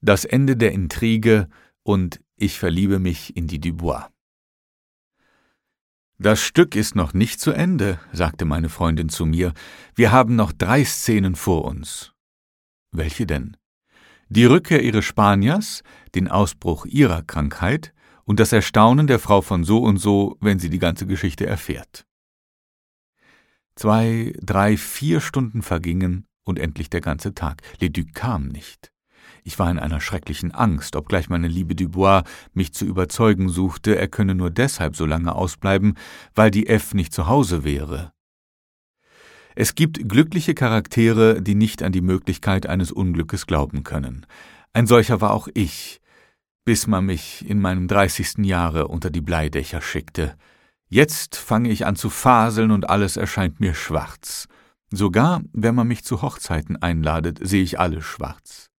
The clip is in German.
Das Ende der Intrige und ich verliebe mich in die Dubois. »Das Stück ist noch nicht zu Ende«, sagte meine Freundin zu mir. »Wir haben noch 3 Szenen vor uns.« »Welche denn?« »Die Rückkehr ihres Spaniers, den Ausbruch ihrer Krankheit und das Erstaunen der Frau von so und so, wenn sie die ganze Geschichte erfährt.« 2, 3, 4 Stunden vergingen und endlich der ganze Tag. Leduc kam nicht. Ich war in einer schrecklichen Angst, obgleich meine liebe Dubois mich zu überzeugen suchte, er könne nur deshalb so lange ausbleiben, weil die F nicht zu Hause wäre. Es gibt glückliche Charaktere, die nicht an die Möglichkeit eines Unglückes glauben können. Ein solcher war auch ich, bis man mich in meinem 30. Jahre unter die Bleidächer schickte. Jetzt fange ich an zu faseln und alles erscheint mir schwarz. Sogar, wenn man mich zu Hochzeiten einladet, sehe ich alles schwarz.